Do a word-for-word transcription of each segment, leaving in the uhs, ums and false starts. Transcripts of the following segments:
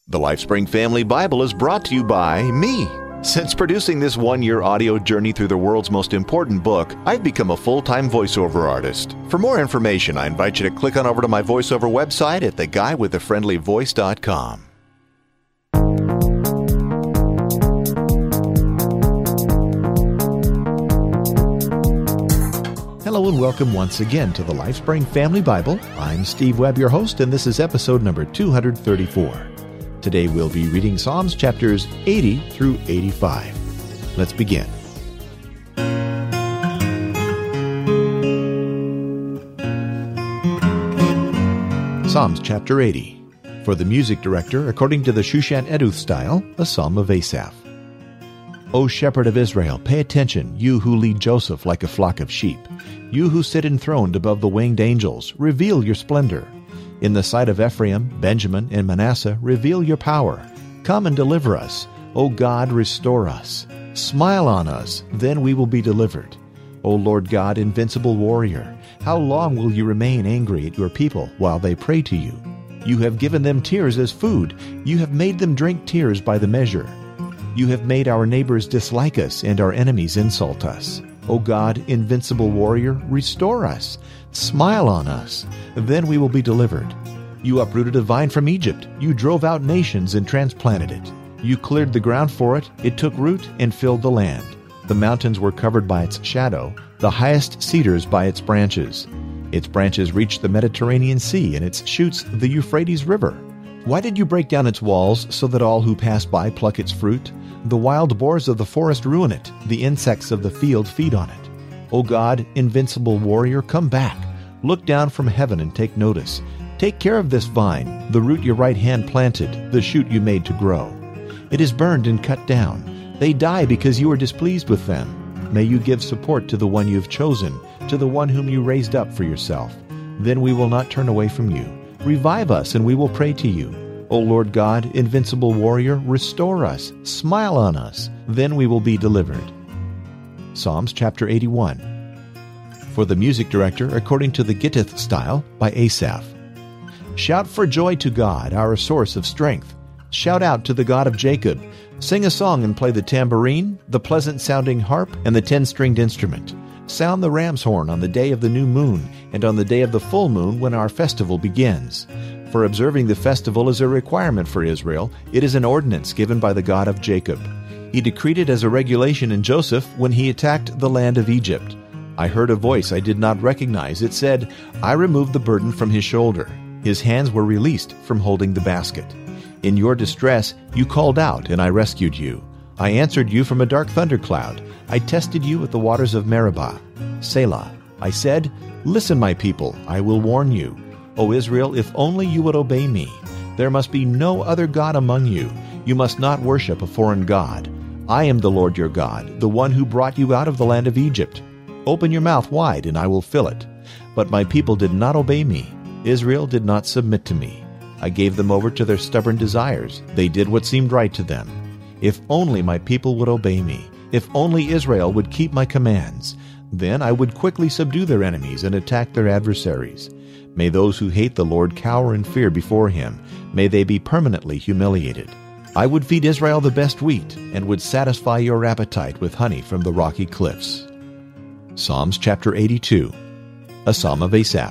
The LifeSpring Family Bible is brought to you by me. Since producing this one-year audio journey through the world's most important book, I've become a full-time voiceover artist. For more information, I invite you to click on over to my voiceover website at the guy with the friendly voice dot com. Hello and welcome once again to the LifeSpring Family Bible. I'm Steve Webb, your host, and this is episode number two hundred thirty-four. Today we'll be reading Psalms chapters eighty through eighty-five. Let's begin. Psalms chapter eighty. For the music director, according to the Shushan Eduth style, a psalm of Asaph. O shepherd of Israel, pay attention, you who lead Joseph like a flock of sheep. You who sit enthroned above the winged angels, reveal your splendor. In the sight of Ephraim, Benjamin, and Manasseh, reveal your power. Come and deliver us. O God, restore us. Smile on us, then we will be delivered. O Lord God, invincible warrior, how long will you remain angry at your people while they pray to you? You have given them tears as food. You have made them drink tears by the measure. You have made our neighbors dislike us and our enemies insult us. O God, invincible warrior, restore us. Smile on us, then we will be delivered. You uprooted a vine from Egypt. You drove out nations and transplanted it. You cleared the ground for it. It took root and filled the land. The mountains were covered by its shadow, the highest cedars by its branches. Its branches reached the Mediterranean Sea, and its shoots the Euphrates River. Why did you break down its walls so that all who pass by pluck its fruit? The wild boars of the forest ruin it. The insects of the field feed on it. O God, invincible warrior, come back. Look down from heaven and take notice. Take care of this vine, the root your right hand planted, the shoot you made to grow. It is burned and cut down. They die because you are displeased with them. May you give support to the one you have chosen, to the one whom you raised up for yourself. Then we will not turn away from you. Revive us, and we will pray to you. O Lord God, invincible warrior, restore us. Smile on us. Then we will be delivered. Psalms chapter eighty-one. For the music director, according to the Gittith style, by Asaph. Shout for joy to God, our source of strength. Shout out to the God of Jacob. Sing a song and play the tambourine, the pleasant-sounding harp, and the ten-stringed instrument. Sound the ram's horn on the day of the new moon, and on the day of the full moon when our festival begins. For observing the festival is a requirement for Israel. It is an ordinance given by the God of Jacob. He decreed it as a regulation in Joseph when he attacked the land of Egypt. I heard a voice I did not recognize. It said, I removed the burden from his shoulder. His hands were released from holding the basket. In your distress, you called out, and I rescued you. I answered you from a dark thundercloud. I tested you at the waters of Meribah. Selah. I said, listen, my people, I will warn you. O Israel, if only you would obey me. There must be no other God among you. You must not worship a foreign god. I am the Lord your God, the one who brought you out of the land of Egypt. Open your mouth wide, and I will fill it. But my people did not obey me. Israel did not submit to me. I gave them over to their stubborn desires. They did what seemed right to them. If only my people would obey me. If only Israel would keep my commands. Then I would quickly subdue their enemies and attack their adversaries. May those who hate the Lord cower in fear before him. May they be permanently humiliated. I would feed Israel the best wheat, and would satisfy your appetite with honey from the rocky cliffs. Psalms chapter eighty-two. A psalm of Asaph.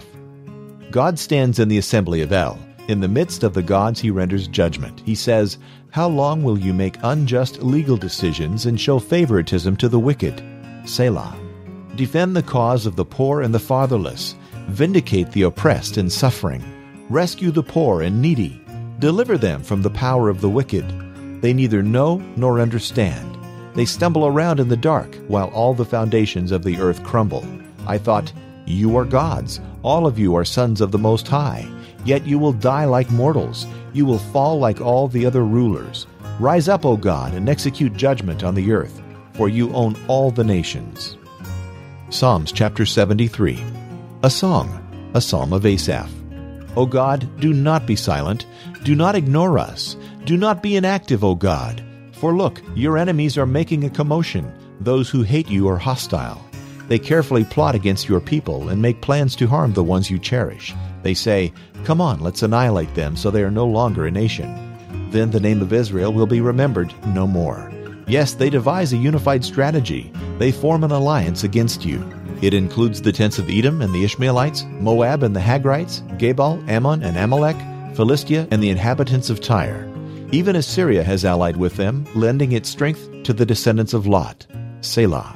God stands in the assembly of El. In the midst of the gods he renders judgment. He says, how long will you make unjust legal decisions and show favoritism to the wicked? Selah. Defend the cause of the poor and the fatherless. Vindicate the oppressed and suffering. Rescue the poor and needy. Deliver them from the power of the wicked. They neither know nor understand. They stumble around in the dark while all the foundations of the earth crumble. I thought, you are gods. All of you are sons of the Most High. Yet you will die like mortals. You will fall like all the other rulers. Rise up, O God, and execute judgment on the earth, for you own all the nations. Psalms chapter seventy-three. A song, a psalm of Asaph. O God, do not be silent. Do not ignore us. Do not be inactive, O God. For look, your enemies are making a commotion. Those who hate you are hostile. They carefully plot against your people and make plans to harm the ones you cherish. They say, come on, let's annihilate them so they are no longer a nation. Then the name of Israel will be remembered no more. Yes, they devise a unified strategy. They form an alliance against you. It includes the tents of Edom and the Ishmaelites, Moab and the Hagrites, Gebal, Ammon and Amalek, Philistia and the inhabitants of Tyre. Even Assyria has allied with them, lending its strength to the descendants of Lot. Selah.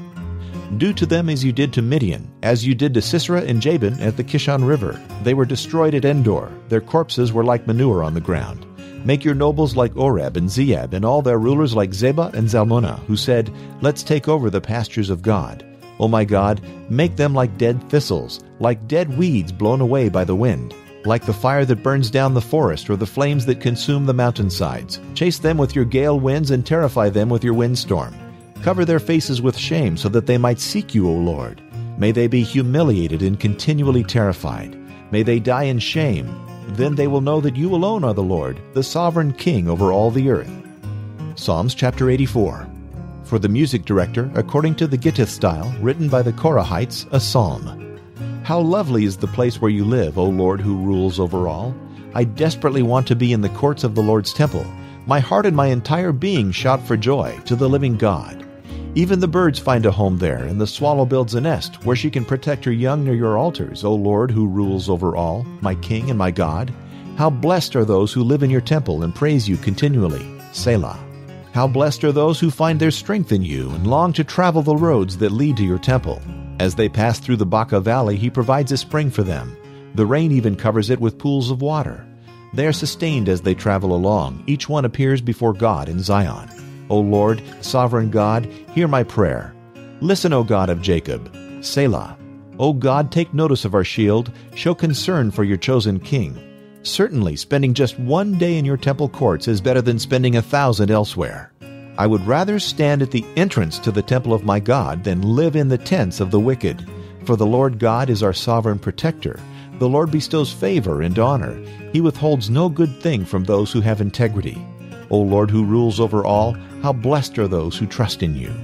Do to them as you did to Midian, as you did to Sisera and Jabin at the Kishon River. They were destroyed at Endor. Their corpses were like manure on the ground. Make your nobles like Oreb and Zeeb, and all their rulers like Zebah and Zalmunna, who said, "Let's take over the pastures of God." O my God, make them like dead thistles, like dead weeds blown away by the wind, like the fire that burns down the forest or the flames that consume the mountainsides. Chase them with your gale winds and terrify them with your windstorm. Cover their faces with shame so that they might seek you, O Lord. May they be humiliated and continually terrified. May they die in shame. Then they will know that you alone are the Lord, the sovereign King over all the earth. Psalms chapter eighty-four. For the music director, according to the Gittith style, written by the Korahites, a psalm. How lovely is the place where you live, O Lord who rules over all. I desperately want to be in the courts of the Lord's temple. My heart and my entire being shout for joy to the living God. Even the birds find a home there, and the swallow builds a nest where she can protect her young near your altars, O Lord who rules over all, my King and my God. How blessed are those who live in your temple and praise you continually. Selah. How blessed are those who find their strength in you and long to travel the roads that lead to your temple. As they pass through the Baca Valley, he provides a spring for them. The rain even covers it with pools of water. They are sustained as they travel along. Each one appears before God in Zion. O Lord, sovereign God, hear my prayer. Listen, O God of Jacob. Selah. O God, take notice of our shield. Show concern for your chosen king. Certainly, spending just one day in your temple courts is better than spending a thousand elsewhere. I would rather stand at the entrance to the temple of my God than live in the tents of the wicked. For the Lord God is our sovereign protector. The Lord bestows favor and honor. He withholds no good thing from those who have integrity. O Lord who rules over all, how blessed are those who trust in you.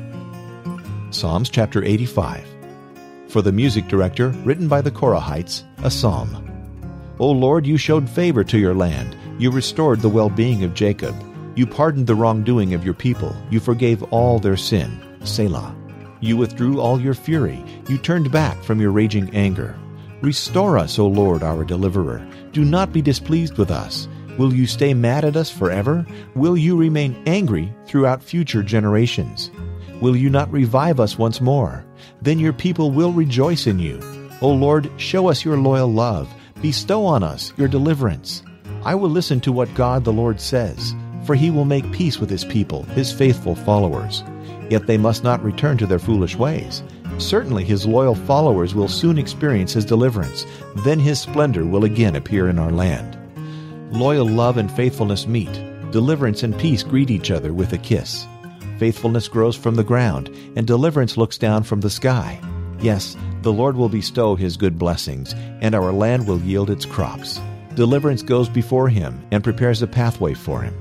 Psalms chapter eighty-five. For the music director, written by the Korahites, a psalm. O Lord, you showed favor to your land. You restored the well-being of Jacob. You pardoned the wrongdoing of your people. You forgave all their sin. Selah. You withdrew all your fury. You turned back from your raging anger. Restore us, O Lord, our deliverer. Do not be displeased with us. Will you stay mad at us forever? Will you remain angry throughout future generations? Will you not revive us once more? Then your people will rejoice in you. O Lord, show us your loyal love. Bestow on us your deliverance. I will listen to what God the Lord says, for he will make peace with his people, his faithful followers. Yet they must not return to their foolish ways. Certainly his loyal followers will soon experience his deliverance. Then his splendor will again appear in our land. Loyal love and faithfulness meet. Deliverance and peace greet each other with a kiss. Faithfulness grows from the ground, and deliverance looks down from the sky. Yes, the Lord will bestow his good blessings, and our land will yield its crops. Deliverance goes before him and prepares a pathway for him.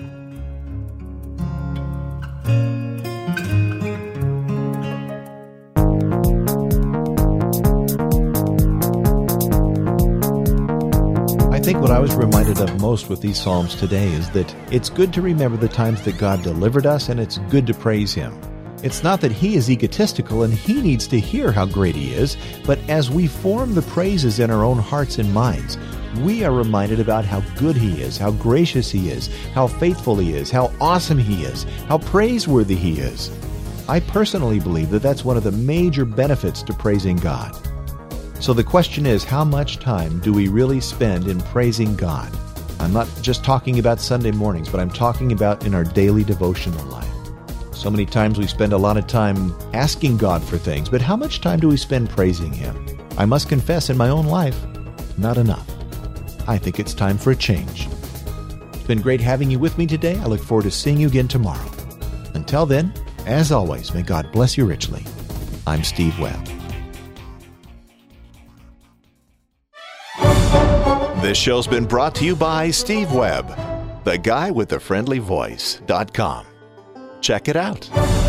I think what I was reminded of most with these Psalms today is that it's good to remember the times that God delivered us, and it's good to praise him. It's not that he is egotistical and he needs to hear how great he is, but as we form the praises in our own hearts and minds, we are reminded about how good he is, how gracious he is, how faithful he is, how awesome he is, how praiseworthy he is. I personally believe that that's one of the major benefits to praising God. So the question is, how much time do we really spend in praising God? I'm not just talking about Sunday mornings, but I'm talking about in our daily devotional life. So many times we spend a lot of time asking God for things, but how much time do we spend praising him? I must confess, in my own life, not enough. I think it's time for a change. It's been great having you with me today. I look forward to seeing you again tomorrow. Until then, as always, may God bless you richly. I'm Steve Webb. This show's been brought to you by Steve Webb, the guy with the friendly voice dot com. Check it out.